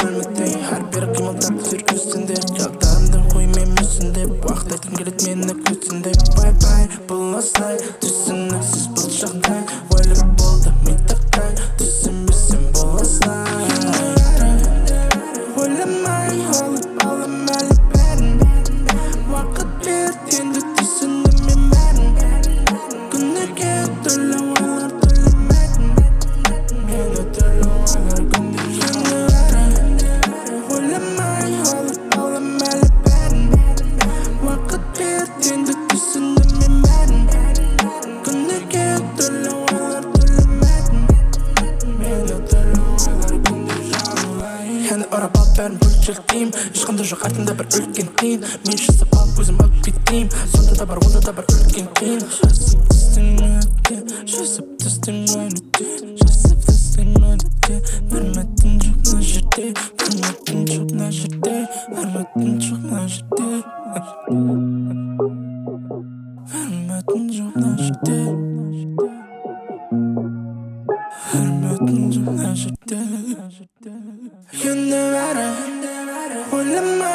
өлмедей әрбір қимылдап жүргізсінде жалдарымды қоймай мүсінде уақыт айтқым келеді мені күтсінде бай бұл осылай түсініксіз бұл жағдай ойлап болды митақтай түсінбесем бұл осылай ойламай алып әлі бәрін уақыт берді енді түсіндім мен бәрін күніге түрлі ойлар түрлі мәтін мені түрлі ойлар күнде жанары ойламай алып әлі бәрін уақыт берді енді түсіндім мен бәрін күніге түрлі ойлар түрлі мәтін мені түрлі ойлар күнде жанары әні ұрап алып бәрін бөлшектейм ешқандай жоқ артында бір үлкен тиын мен жасап алып өзім алып кетейін сонда да бар онда да бар үлкен қиын жасап тастың өткен Hürmetin çok najide Hürmetin çok najide Hürmetin çok najide Hürmetin çok najide Hürmetin çok najide Yönde vere Oylama